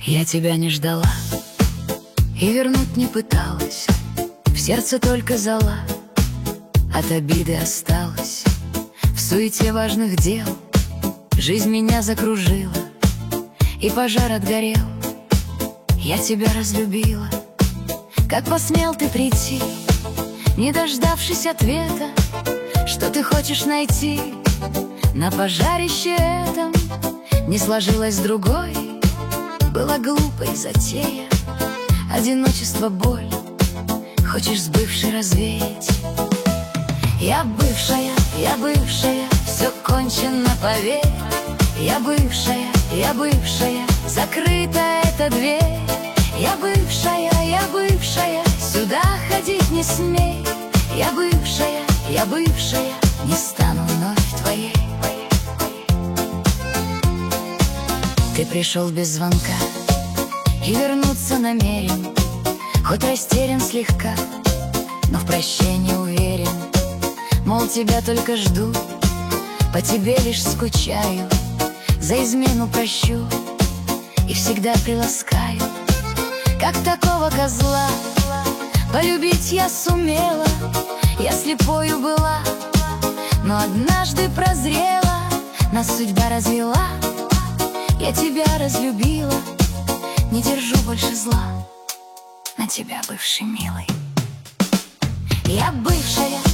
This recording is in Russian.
Я тебя не ждала и вернуть не пыталась, в сердце только зола от обиды осталась. В суете важных дел жизнь меня закружила, и пожар отгорел. Я тебя разлюбила. Как посмел ты прийти, не дождавшись ответа, что ты хочешь найти на пожарище этом? Не сложилось с другой, была глупой затея. Одиночество, боль, хочешь с бывшей развеять. Я бывшая, все кончено, поверь. Я бывшая, закрыта эта дверь. Я бывшая, сюда ходить не смей. Я бывшая, не стану вновь твоей. Ты пришел без звонка и вернуться намерен, хоть растерян слегка, но в прощении уверен. Мол, тебя только жду, по тебе лишь скучаю, за измену прощу и всегда приласкаю. Как такого козла полюбить я сумела? Я слепою была, но однажды прозрела. Нас судьба развела, я тебя разлюбила. Не держу больше зла на тебя, бывший милый. Я бывшая,